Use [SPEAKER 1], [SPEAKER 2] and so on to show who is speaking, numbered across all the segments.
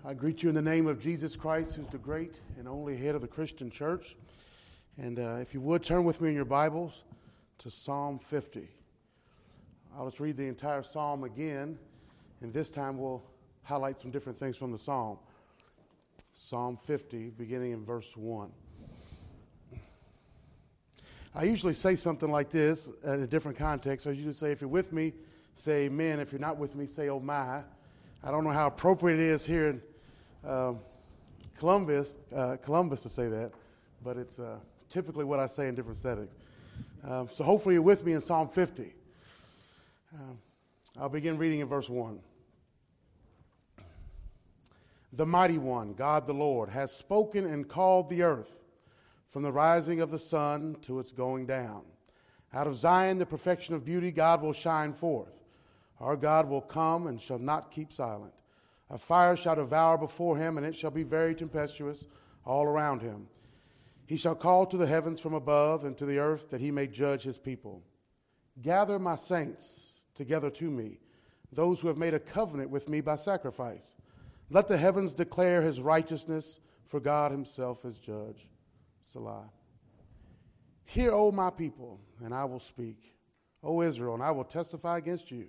[SPEAKER 1] I greet you in the name of Jesus Christ, who's the great and only head of the Christian church. And if you would, turn with me in your Bibles to Psalm 50. I'll just read the entire psalm again, and this time we'll highlight some different things from the psalm. Psalm 50, beginning in verse 1. I usually say something like this in a different context. I usually say, if you're with me, say amen. If you're not with me, say oh my. I don't know how appropriate it is here in Columbus to say that, but it's typically what I say in different settings. So hopefully you're with me in Psalm 50. I'll begin reading in verse 1. The mighty one, God the Lord, has spoken and called the earth from the rising of the sun to its going down. Out of Zion, the perfection of beauty, God will shine forth. Our God will come and shall not keep silent. A fire shall devour before him, and it shall be very tempestuous all around him. He shall call to the heavens from above and to the earth that he may judge his people. Gather my saints together to me, those who have made a covenant with me by sacrifice. Let the heavens declare his righteousness, for God himself is judge. Selah. Hear, O my people, and I will speak. O Israel, and I will testify against you.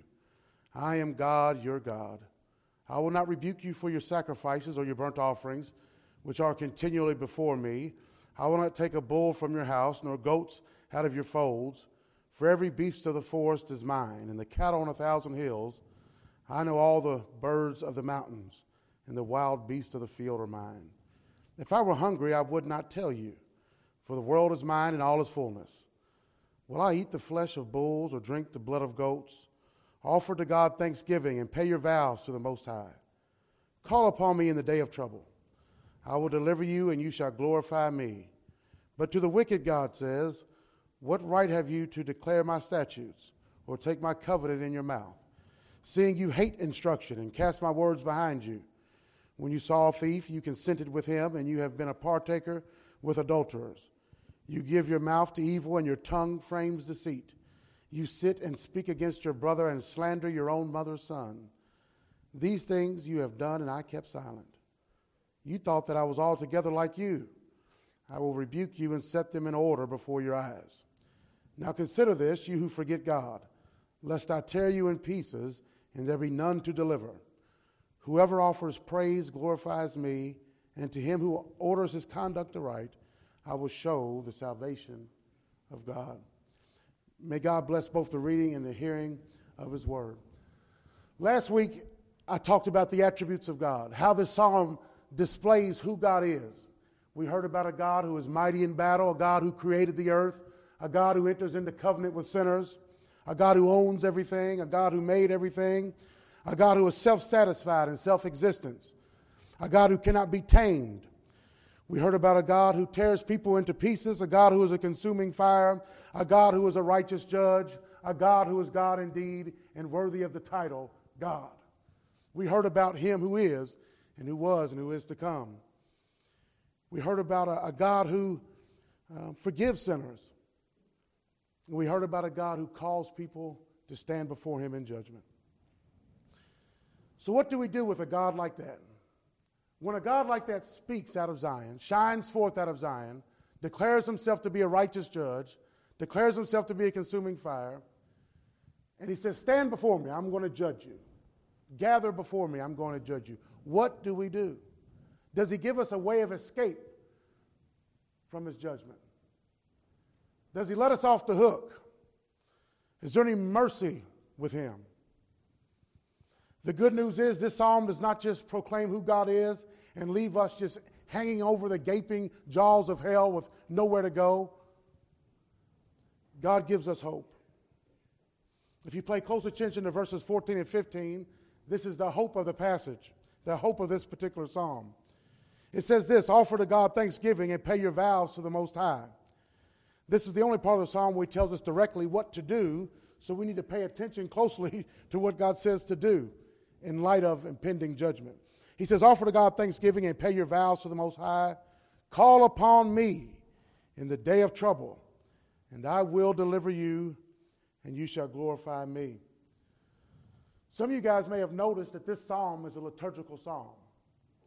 [SPEAKER 1] I am God, your God. I will not rebuke you for your sacrifices or your burnt offerings, which are continually before me. I will not take a bull from your house, nor goats out of your folds. For every beast of the forest is mine, and the cattle on 1,000 hills. I know all the birds of the mountains, and the wild beasts of the field are mine. If I were hungry, I would not tell you, for the world is mine and all its fullness. Will I eat the flesh of bulls or drink the blood of goats? Offer to God thanksgiving and pay your vows to the Most High. Call upon me in the day of trouble. I will deliver you, and you shall glorify me. But to the wicked, God says, what right have you to declare my statutes or take my covenant in your mouth, seeing you hate instruction and cast my words behind you? When you saw a thief, you consented with him, and you have been a partaker with adulterers. You give your mouth to evil, and your tongue frames deceit. You sit and speak against your brother and slander your own mother's son. These things you have done, and I kept silent. You thought that I was altogether like you. I will rebuke you and set them in order before your eyes. Now consider this, you who forget God, lest I tear you in pieces, and there be none to deliver. Whoever offers praise glorifies me, and to him who orders his conduct aright, I will show the salvation of God. May God bless both the reading and the hearing of his word. Last week, I talked about the attributes of God, how this psalm displays who God is. We heard about a God who is mighty in battle, a God who created the earth, a God who enters into covenant with sinners, a God who owns everything, a God who made everything, a God who is self-satisfied and self-existence, a God who cannot be tamed. We heard about a God who tears people into pieces, a God who is a consuming fire, a God who is a righteous judge, a God who is God indeed and worthy of the title God. We heard about him who is and who was and who is to come. We heard about a God who forgives sinners. We heard about a God who calls people to stand before him in judgment. So what do we do with a God like that? When a God like that speaks out of Zion, shines forth out of Zion, declares himself to be a righteous judge, declares himself to be a consuming fire, and he says, stand before me, I'm going to judge you. Gather before me, I'm going to judge you. What do we do? Does he give us a way of escape from his judgment? Does he let us off the hook? Is there any mercy with him? The good news is this psalm does not just proclaim who God is and leave us just hanging over the gaping jaws of hell with nowhere to go. God gives us hope. If you pay close attention to verses 14 and 15, this is the hope of the passage, the hope of this particular psalm. It says this, offer to God thanksgiving and pay your vows to the Most High. This is the only part of the psalm where he tells us directly what to do, so we need to pay attention closely to what God says to do in light of impending judgment. He says, offer to God thanksgiving and pay your vows to the Most High. Call upon me in the day of trouble, and I will deliver you, and you shall glorify me. Some of you guys may have noticed that this psalm is a liturgical psalm.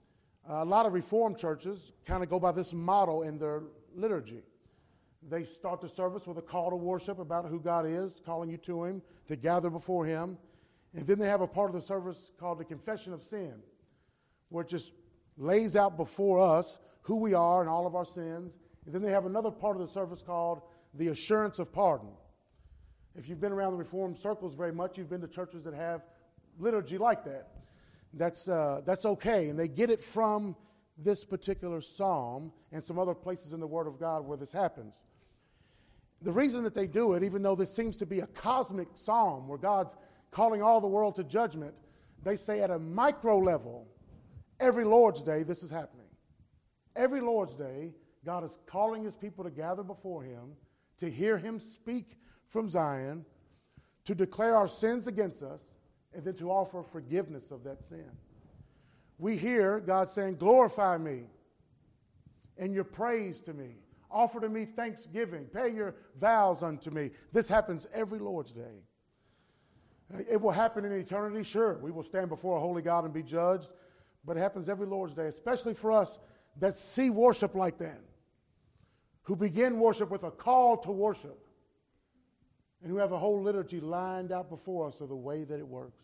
[SPEAKER 1] A lot of Reformed churches kind of go by this model in their liturgy. They start the service with a call to worship about who God is, calling you to Him, to gather before Him. And then they have a part of the service called the confession of sin, where it just lays out before us who we are and all of our sins. And then they have another part of the service called the assurance of pardon. If you've been around the Reformed circles very much, you've been to churches that have liturgy like that. That's okay. And they get it from this particular psalm and some other places in the Word of God where this happens. The reason that they do it, even though this seems to be a cosmic psalm where God's calling all the world to judgment, they say at a micro level, every Lord's Day this is happening. Every Lord's Day, God is calling His people to gather before Him, to hear Him speak from Zion, to declare our sins against us, and then to offer forgiveness of that sin. We hear God saying, glorify me and your praise to me. Offer to me thanksgiving. Pay your vows unto me. This happens every Lord's Day. It will happen in eternity, sure. We will stand before a holy God and be judged. But it happens every Lord's Day, especially for us that see worship like that, who begin worship with a call to worship, and who have a whole liturgy lined out before us of the way that it works.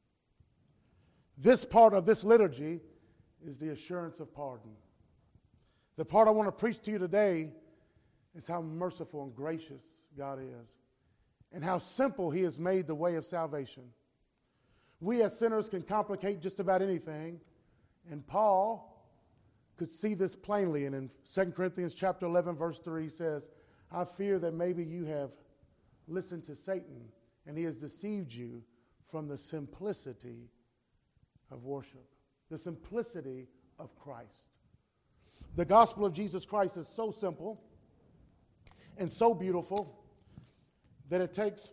[SPEAKER 1] This part of this liturgy is the assurance of pardon. The part I want to preach to you today is how merciful and gracious God is, and how simple He has made the way of salvation. We as sinners can complicate just about anything, and Paul could see this plainly. And in 2 Corinthians chapter 11, verse 3, he says, I fear that maybe you have listened to Satan, and he has deceived you from the simplicity of worship, the simplicity of Christ. The gospel of Jesus Christ is so simple and so beautiful that it takes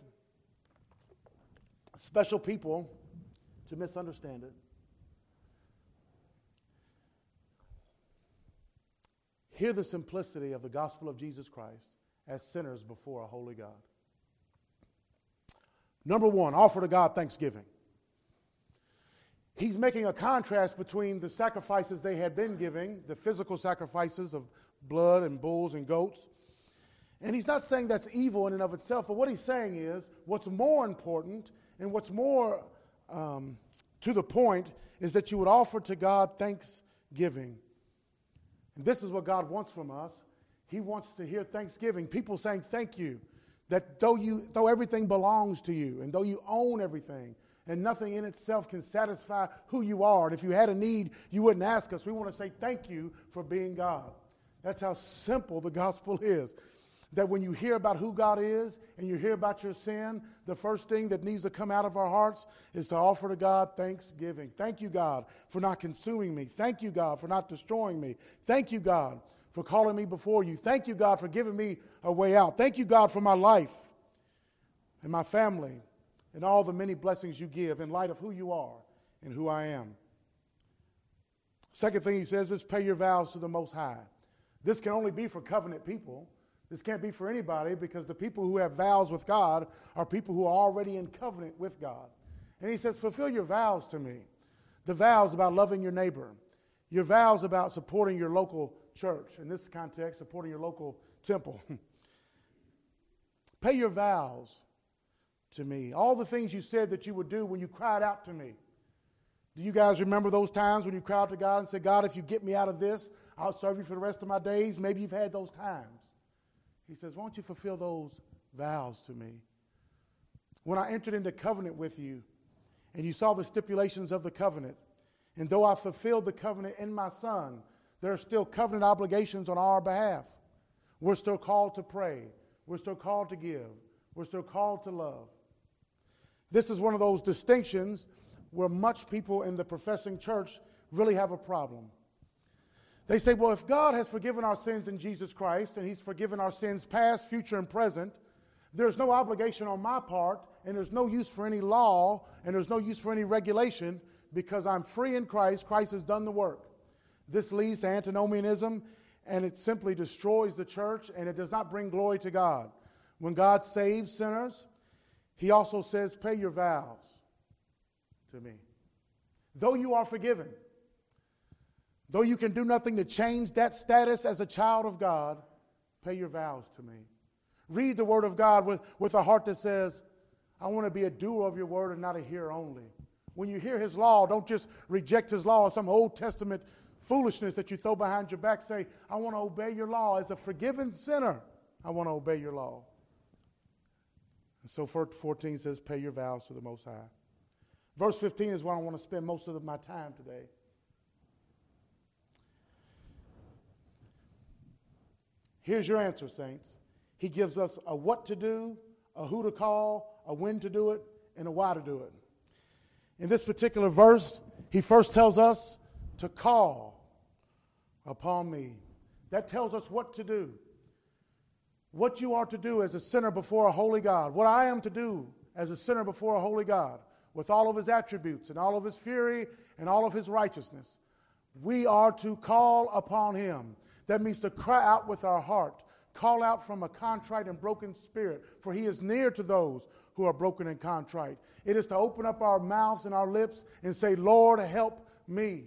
[SPEAKER 1] special people to misunderstand it. Hear the simplicity of the gospel of Jesus Christ as sinners before a holy God. Number one, offer to God thanksgiving. He's making a contrast between the sacrifices they had been giving, the physical sacrifices of blood and bulls and goats. And he's not saying that's evil in and of itself, but what he's saying is what's more important and what's more to the point is that you would offer to God thanksgiving. And this is what God wants from us. He wants to hear thanksgiving, people saying thank you, that though everything belongs to you and though you own everything, and nothing in itself can satisfy who you are. And if you had a need, you wouldn't ask us. We want to say thank you for being God. That's how simple the gospel is. That when you hear about who God is and you hear about your sin, the first thing that needs to come out of our hearts is to offer to God thanksgiving. Thank you, God, for not consuming me. Thank you, God, for not destroying me. Thank you, God, for calling me before you. Thank you, God, for giving me a way out. Thank you, God, for my life and my family, and all the many blessings you give in light of who you are and who I am. Second thing he says is pay your vows to the Most High. This can only be for covenant people. This can't be for anybody because the people who have vows with God are people who are already in covenant with God. And he says, fulfill your vows to me. The vows about loving your neighbor. Your vows about supporting your local church. In this context, supporting your local temple. Pay your vows to me. All the things you said that you would do when you cried out to me. Do you guys remember those times when you cried out to God and said, God, if you get me out of this, I'll serve you for the rest of my days? Maybe you've had those times. He says, why don't you fulfill those vows to me? When I entered into covenant with you and you saw the stipulations of the covenant, and though I fulfilled the covenant in my Son, there are still covenant obligations on our behalf. We're still called to pray. We're still called to give. We're still called to love. This is one of those distinctions where much people in the professing church really have a problem. They say, well, if God has forgiven our sins in Jesus Christ, and He's forgiven our sins past, future, and present, there's no obligation on my part, and there's no use for any law, and there's no use for any regulation, because I'm free in Christ. Christ has done the work. This leads to antinomianism, and it simply destroys the church, and it does not bring glory to God. When God saves sinners, He also says, pay your vows to me. Though you are forgiven, Though you can do nothing to change that status as a child of God, pay your vows to me. Read the Word of God with a heart that says, I want to be a doer of your Word and not a hearer only. When you hear His law, don't just reject His law as some Old Testament foolishness that you throw behind your back. Say, I want to obey your law. As a forgiven sinner, I want to obey your law. And so 14 says, pay your vows to the Most High. Verse 15 is where I want to spend most of my time today. Here's your answer, saints. He gives us a what to do, a who to call, a when to do it, and a why to do it. In this particular verse, he first tells us to call upon me. That tells us what to do. What you are to do as a sinner before a holy God. What I am to do as a sinner before a holy God, with all of His attributes and all of His fury and all of His righteousness. We are to call upon Him. That means to cry out with our heart. Call out from a contrite and broken spirit, for He is near to those who are broken and contrite. It is to open up our mouths and our lips and say, Lord, help me.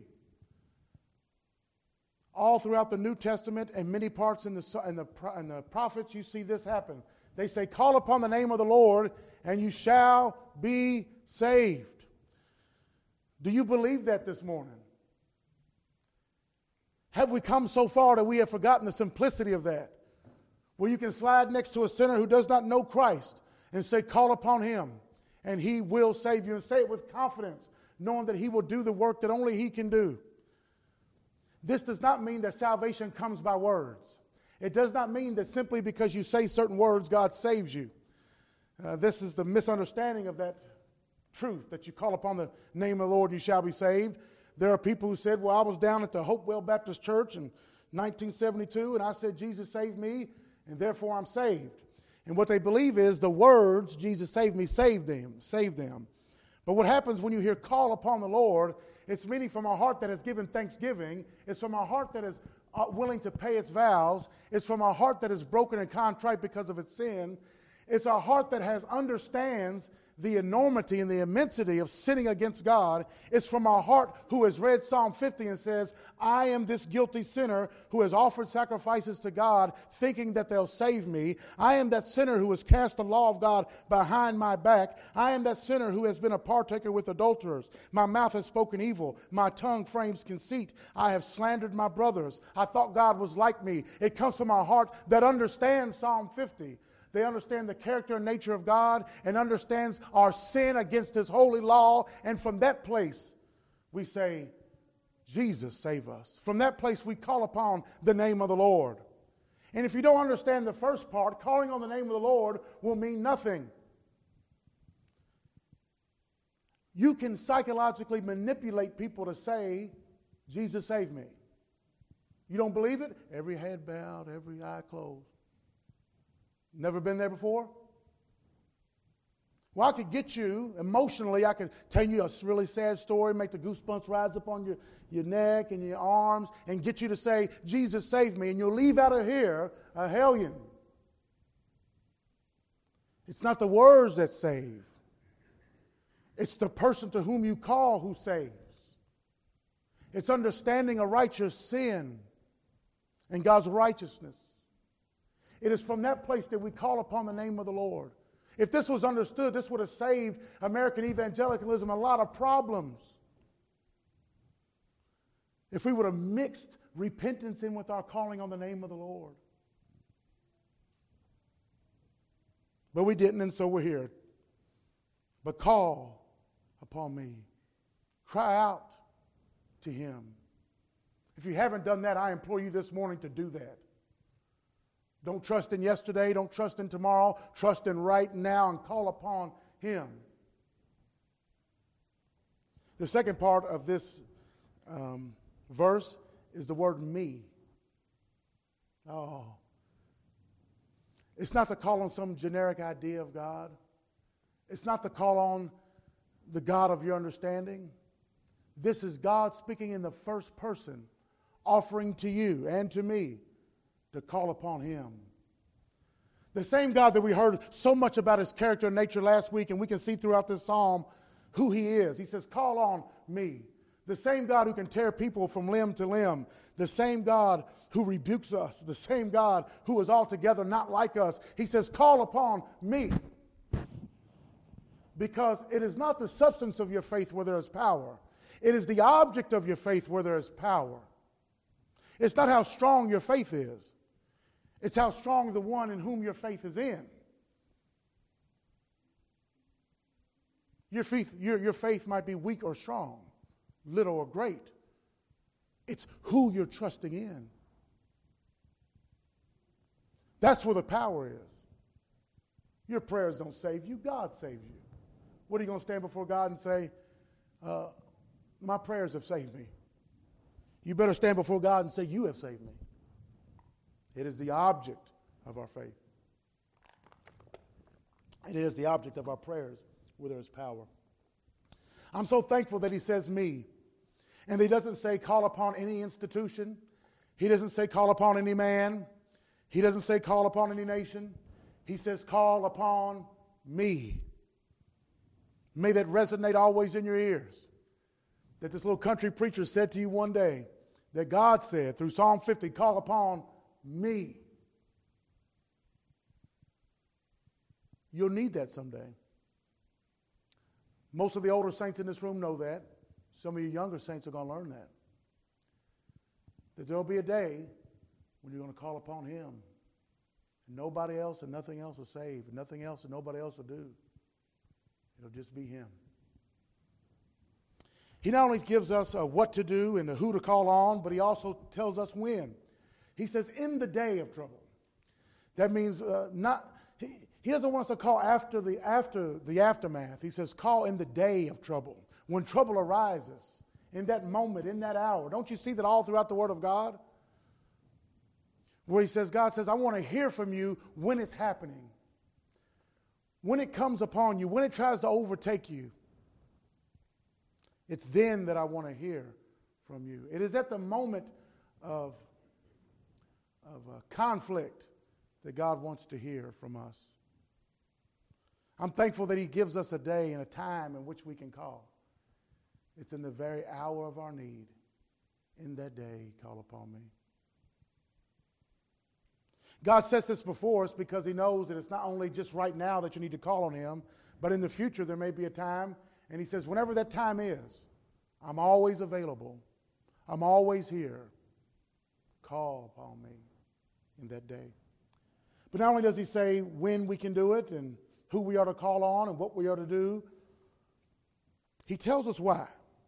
[SPEAKER 1] All throughout the New Testament and many parts in the prophets, you see this happen. They say, call upon the name of the Lord, and you shall be saved. Do you believe that this morning? Have we come so far that we have forgotten the simplicity of that? Where you can slide next to a sinner who does not know Christ and say, call upon Him, and He will save you. And say it with confidence, knowing that He will do the work that only He can do. This does not mean that salvation comes by words. It does not mean that simply because you say certain words, God saves you. This is the misunderstanding of that truth, that you call upon the name of the Lord, you shall be saved. There are people who said, well, I was down at the Hopewell Baptist Church in 1972, and I said, Jesus saved me, and therefore I'm saved. And what they believe is the words, Jesus saved me, saved them. But what happens when you hear call upon the Lord, it's meaning from a heart that has given thanksgiving. It's from a heart that is willing to pay its vows. It's from a heart that is broken and contrite because of its sin. It's a heart that understands the enormity and the immensity of sinning against God. It's from our heart who has read Psalm 50 and says, I am this guilty sinner who has offered sacrifices to God thinking that they'll save me. I am that sinner who has cast the law of God behind my back. I am that sinner who has been a partaker with adulterers. My mouth has spoken evil. My tongue frames conceit. I have slandered my brothers. I thought God was like me. It comes from our heart that understands Psalm 50. They understand the character and nature of God and understands our sin against His holy law. And from that place, we say, Jesus, save us. From that place, we call upon the name of the Lord. And if you don't understand the first part, calling on the name of the Lord will mean nothing. You can psychologically manipulate people to say, Jesus, save me. You don't believe it? Every head bowed, every eye closed. Never been there before? Well, I could get you emotionally. I could tell you a really sad story, make the goosebumps rise up on your neck and your arms, and get you to say, Jesus, save me. And you'll leave out of here a hellion. It's not the words that save. It's the person to whom you call who saves. It's understanding a righteous sin and God's righteousness. It is from that place that we call upon the name of the Lord. If this was understood, this would have saved American evangelicalism a lot of problems. If we would have mixed repentance in with our calling on the name of the Lord. But we didn't, and so we're here. But call upon me. Cry out to Him. If you haven't done that, I implore you this morning to do that. Don't trust in yesterday. Don't trust in tomorrow. Trust in right now and call upon Him. The second part of this verse is the word me. Oh. It's not to call on some generic idea of God. It's not to call on the God of your understanding. This is God speaking in the first person, offering to you and to me to call upon Him. The same God that we heard so much about His character and nature last week, and we can see throughout this psalm who He is. He says, call on me. the same God who can tear people from limb to limb, the same God who rebukes us, the same God who is altogether not like us. He says, call upon me. Because it is not the substance of your faith where there is power. It is the object of your faith where there is power. It's not how strong your faith is. It's how strong the one in whom your faith is in. Your faith might be weak or strong, little or great. It's who you're trusting in. That's where the power is. Your prayers don't save you. God saves you. What are you going to stand before God and say, my prayers have saved me? You better stand before God and say, you have saved me. It is the object of our faith. It is the object of our prayers where there is power. I'm so thankful that he says me. And he doesn't say call upon any institution. He doesn't say call upon any man. He doesn't say call upon any nation. He says call upon me. May that resonate always in your ears. That this little country preacher said to you one day, that God said through Psalm 50, call upon me. You'll need that someday. Most of the older saints in this room know that. Some of you younger saints are going to learn that. That there will be a day when you're going to call upon him. And nobody else and nothing else will save. And nothing else and nobody else will do. It'll just be him. He not only gives us what to do and who to call on, but he also tells us when. He says, in the day of trouble. That means he doesn't want us to call after the aftermath. He says, call in the day of trouble. When trouble arises, in that moment, in that hour. Don't you see that all throughout the Word of God? Where he says, God says, I want to hear from you when it's happening. When it comes upon you, when it tries to overtake you. It's then that I want to hear from you. It is at the moment of conflict that God wants to hear from us. I'm thankful that he gives us a day and a time in which we can call. It's in the very hour of our need. In that day, call upon me. God sets this before us because he knows that it's not only just right now that you need to call on him, but in the future there may be a time. And he says, whenever that time is, I'm always available. I'm always here. Call upon me in that day. But not only does he say when we can do it and who we are to call on and what we are to do, he tells us why.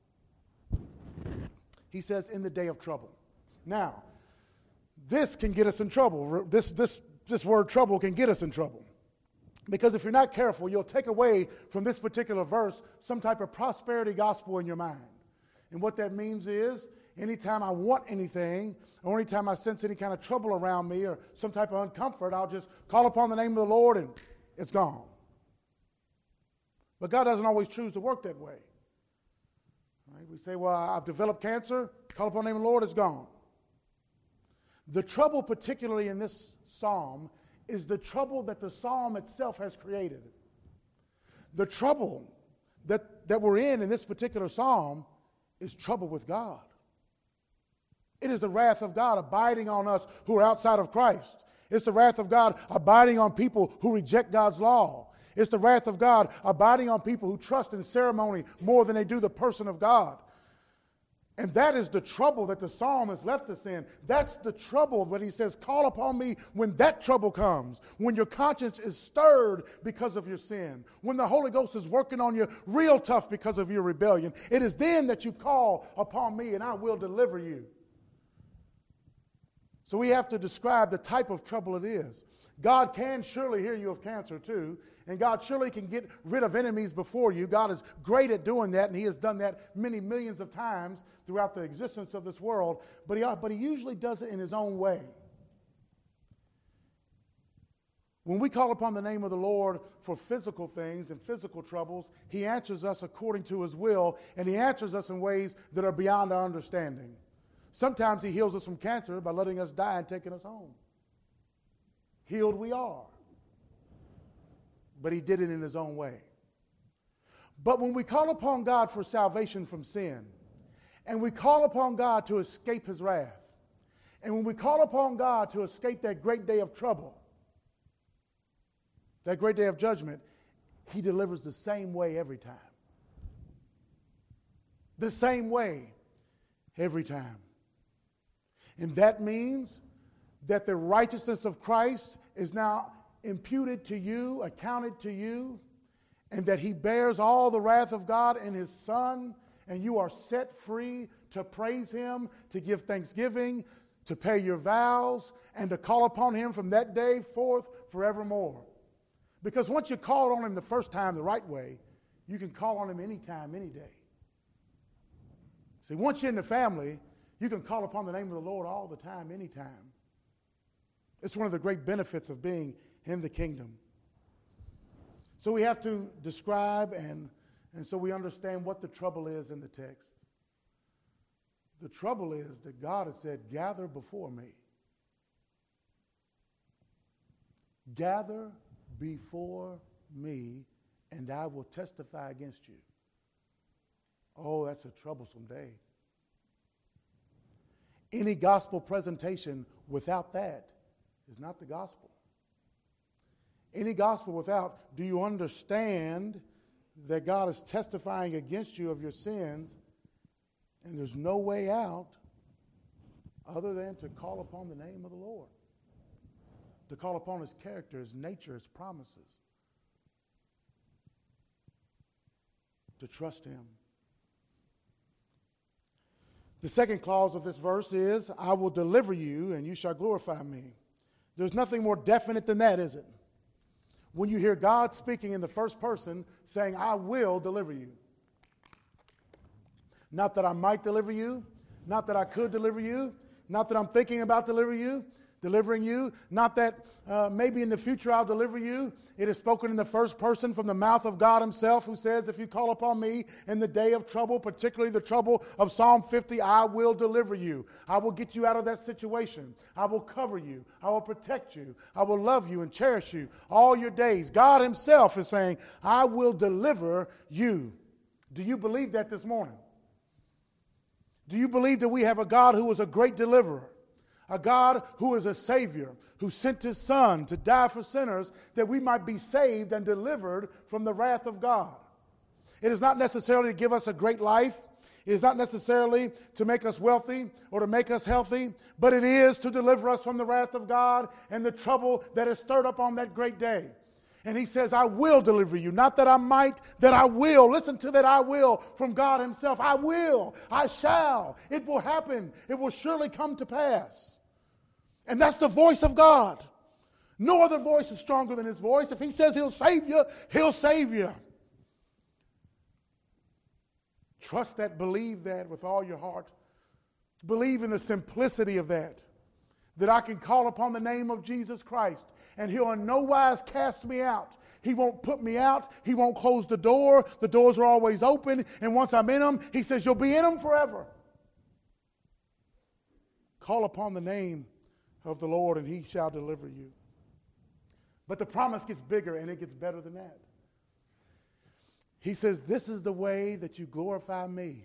[SPEAKER 1] He says, in the day of trouble. Now, this can get us in trouble. This word trouble can get us in trouble. Because if you're not careful, you'll take away from this particular verse some type of prosperity gospel in your mind. And what that means is, anytime I want anything, or anytime I sense any kind of trouble around me or some type of uncomfort, I'll just call upon the name of the Lord and it's gone. But God doesn't always choose to work that way. Right? We say, well, I've developed cancer, call upon the name of the Lord, it's gone. The trouble, particularly in this psalm, is the trouble that the psalm itself has created. The trouble that we're in this particular psalm is trouble with God. It is the wrath of God abiding on us who are outside of Christ. It's the wrath of God abiding on people who reject God's law. It's the wrath of God abiding on people who trust in ceremony more than they do the person of God. And that is the trouble that the psalm has left us in. That's the trouble that he says, call upon me when that trouble comes. When your conscience is stirred because of your sin. When the Holy Ghost is working on you real tough because of your rebellion. It is then that you call upon me and I will deliver you. So we have to describe the type of trouble it is. God can surely heal you of cancer too. And God surely can get rid of enemies before you. God is great at doing that, and he has done that many millions of times throughout the existence of this world. But he usually does it in his own way. When we call upon the name of the Lord for physical things and physical troubles, he answers us according to his will, and he answers us in ways that are beyond our understanding. Sometimes he heals us from cancer by letting us die and taking us home. Healed we are. But he did it in his own way. But when we call upon God for salvation from sin, And we call upon God to escape his wrath. And when we call upon God to escape that great day of trouble, that great day of judgment, he delivers the same way every time. The same way every time. And that means that the righteousness of Christ is now imputed to you, accounted to you, and that he bears all the wrath of God in his Son, and you are set free to praise him, to give thanksgiving, to pay your vows, and to call upon him from that day forth forevermore. Because once you called on him the first time the right way, you can call on him anytime, any day. See, once you're in the family, you can call upon the name of the Lord all the time, anytime. It's one of the great benefits of being in the kingdom. So we have to describe and so we understand what the trouble is in the text. The trouble is that God has said, gather before me. Gather before me, and I will testify against you. Oh, that's a troublesome day. Any gospel presentation without that is not the gospel. Any gospel without, do you understand that God is testifying against you of your sins, and there's no way out other than to call upon the name of the Lord, to call upon his character, his nature, his promises, to trust him. The second clause of this verse is, I will deliver you and you shall glorify me. There's nothing more definite than that, is it? When you hear God speaking in the first person saying, I will deliver you. Not that I might deliver you, not that I could deliver you, not that I'm thinking about delivering you, not that maybe in the future I'll deliver you. It is spoken in the first person from the mouth of God himself, who says, if you call upon me in the day of trouble, particularly the trouble of Psalm 50, I will deliver you. I will get you out of that situation. I will cover you. I will protect you. I will love you and cherish you all your days. God himself is saying, I will deliver you. Do you believe that this morning? Do you believe that we have a God who is a great deliverer? A God who is a Savior, who sent his Son to die for sinners that we might be saved and delivered from the wrath of God. It is not necessarily to give us a great life. It is not necessarily to make us wealthy or to make us healthy, but it is to deliver us from the wrath of God and the trouble that is stirred up on that great day. And he says, I will deliver you. Not that I might, that I will. Listen to that I will from God himself. I will. I shall. It will happen. It will surely come to pass. And that's the voice of God. No other voice is stronger than his voice. If he says he'll save you, he'll save you. Trust that, believe that with all your heart. Believe in the simplicity of that. That I can call upon the name of Jesus Christ and he'll in no wise cast me out. He won't put me out. He won't close the door. The doors are always open. And once I'm in them, he says, you'll be in them forever. Call upon the name of the Lord and he shall deliver you. But the promise gets bigger and it gets better than that. He says, this is the way that you glorify me.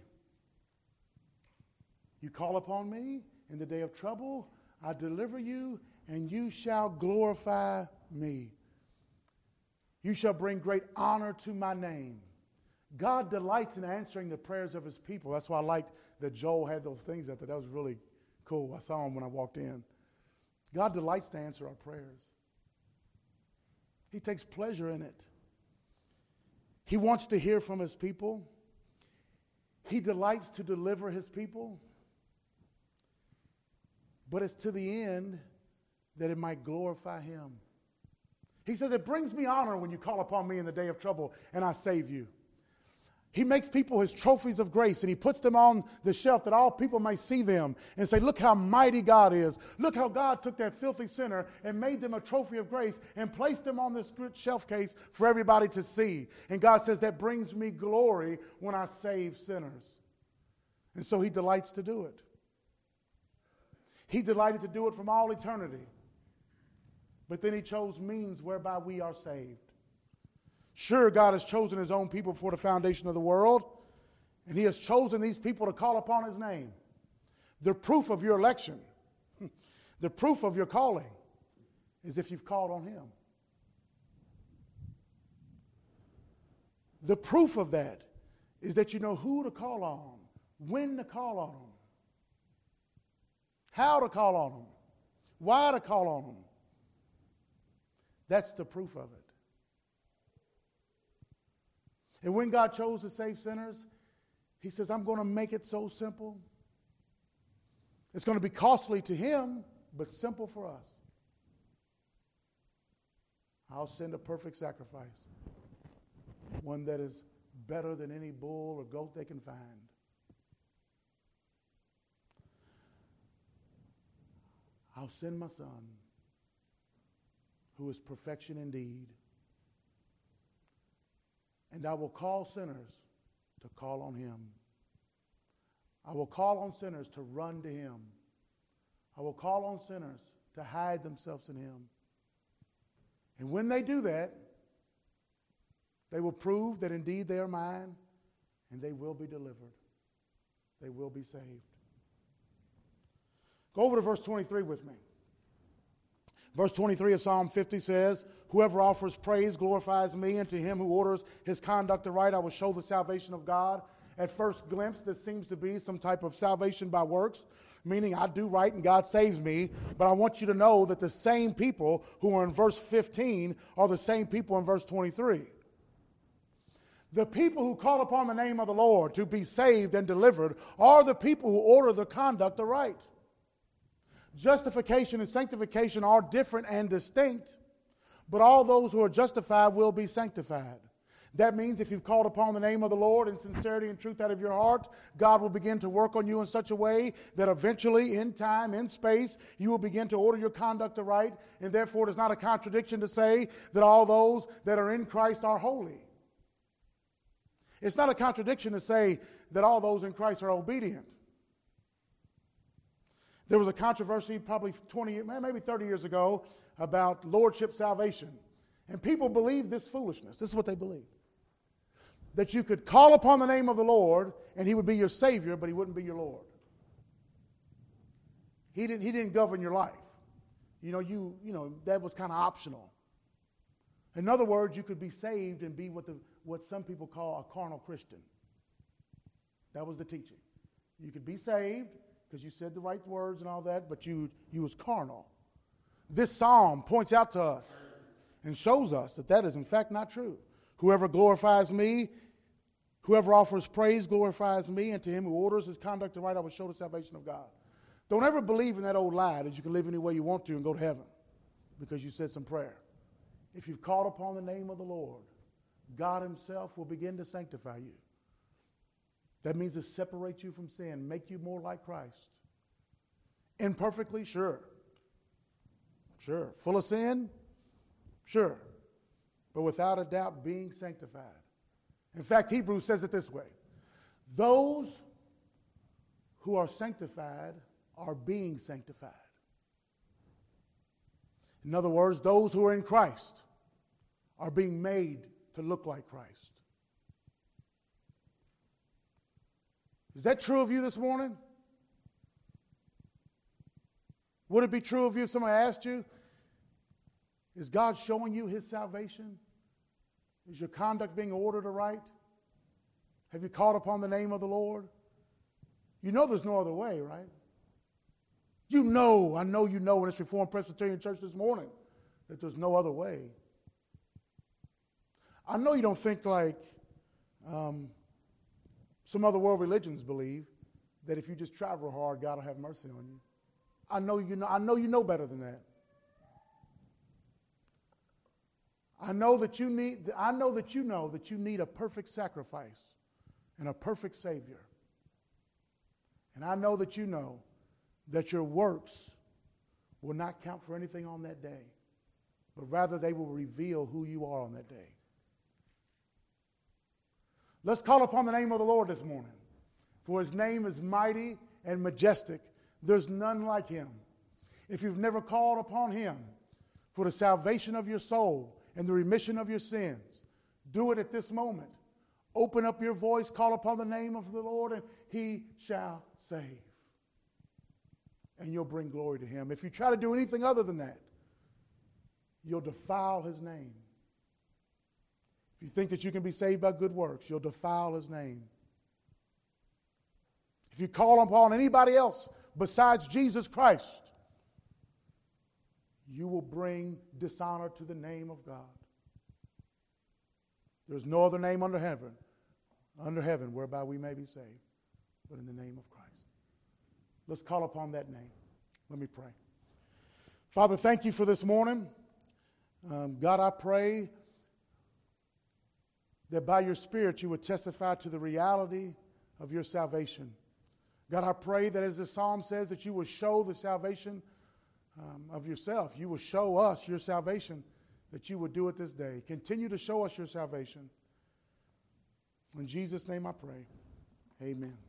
[SPEAKER 1] You call upon me in the day of trouble, I deliver you, and you shall glorify me. You shall bring great honor to my name. God delights in answering the prayers of his people. That's why I liked that Joel had those things up there. That was really cool. I saw them when I walked in. God delights to answer our prayers. He takes pleasure in it. He wants to hear from his people. He delights to deliver his people. But it's to the end that it might glorify him. He says, it brings me honor when you call upon me in the day of trouble and I save you. He makes people his trophies of grace and he puts them on the shelf that all people may see them and say, look how mighty God is. Look how God took that filthy sinner and made them a trophy of grace and placed them on this shelf case for everybody to see. And God says, that brings me glory when I save sinners. And so he delights to do it. He delighted to do it from all eternity. But then he chose means whereby we are saved. Sure, God has chosen his own people before the foundation of the world. And he has chosen these people to call upon his name. The proof of your election, the proof of your calling, is if you've called on him. The proof of that is that you know who to call on, when to call on them, how to call on them, why to call on them. That's the proof of it. And when God chose to save sinners, he says, I'm going to make it so simple. It's going to be costly to him, but simple for us. I'll send a perfect sacrifice, one that is better than any bull or goat they can find. I'll send my son, who is perfection indeed, and I will call sinners to call on him. I will call on sinners to run to him. I will call on sinners to hide themselves in him. And when they do that, they will prove that indeed they are mine, and they will be delivered. They will be saved. Go over to verse 23 with me. Verse 23 of Psalm 50 says, whoever offers praise glorifies me, and to him who orders his conduct aright, I will show the salvation of God. At first glimpse, this seems to be some type of salvation by works, meaning I do right and God saves me. But I want you to know that the same people who are in verse 15 are the same people in verse 23. The people who call upon the name of the Lord to be saved and delivered are the people who order their conduct aright. Justification and sanctification are different and distinct, but all those who are justified will be sanctified. That means if you've called upon the name of the Lord in sincerity and truth out of your heart, God will begin to work on you in such a way that eventually, in time, in space, you will begin to order your conduct aright, and therefore it is not a contradiction to say that all those that are in Christ are holy. It's not a contradiction to say that all those in Christ are obedient. There was a controversy probably 20, maybe 30 years ago about lordship salvation. And people believed this foolishness. This is what they believed. That you could call upon the name of the Lord and he would be your Savior, but he wouldn't be your Lord. He didn't govern your life. You know, that was kind of optional. In other words, you could be saved and be what some people call a carnal Christian. That was the teaching. You could be saved because you said the right words and all that, but you was carnal. This psalm points out to us and shows us that that is in fact not true. Whoever glorifies me, whoever offers praise glorifies me, and to him who orders his conduct aright, I will show the salvation of God. Don't ever believe in that old lie that you can live any way you want to and go to heaven because you said some prayer. If you've called upon the name of the Lord, God himself will begin to sanctify you. That means to separate you from sin, make you more like Christ. Imperfectly? Sure. Sure. Full of sin? Sure. But without a doubt being sanctified. In fact, Hebrews says it this way. Those who are sanctified are being sanctified. In other words, those who are in Christ are being made to look like Christ. Is that true of you this morning? Would it be true of you if somebody asked you, is God showing you his salvation? Is your conduct being ordered aright? Have you called upon the name of the Lord? You know there's no other way, right? I know you know in this Reformed Presbyterian Church this morning that there's no other way. I know you don't think like some other world religions believe that if you just try real hard, God will have mercy on you. I know you know better than that. I know that you need a perfect sacrifice and a perfect Savior. And I know that you know that your works will not count for anything on that day, but rather they will reveal who you are on that day. Let's call upon the name of the Lord this morning, for his name is mighty and majestic. There's none like him. If you've never called upon him for the salvation of your soul and the remission of your sins, do it at this moment. Open up your voice, call upon the name of the Lord, and he shall save. And you'll bring glory to him. If you try to do anything other than that, you'll defile his name. If you think that you can be saved by good works, you'll defile his name. If you call upon anybody else besides Jesus Christ, you will bring dishonor to the name of God. There's no other name under heaven whereby we may be saved, but in the name of Christ. Let's call upon that name. Let me pray. Father, thank you for this morning. God, I pray that by your Spirit you would testify to the reality of your salvation. God, I pray that as the psalm says, that you will show the salvation of yourself. You will show us your salvation, that you would do it this day. Continue to show us your salvation. In Jesus' name I pray. Amen.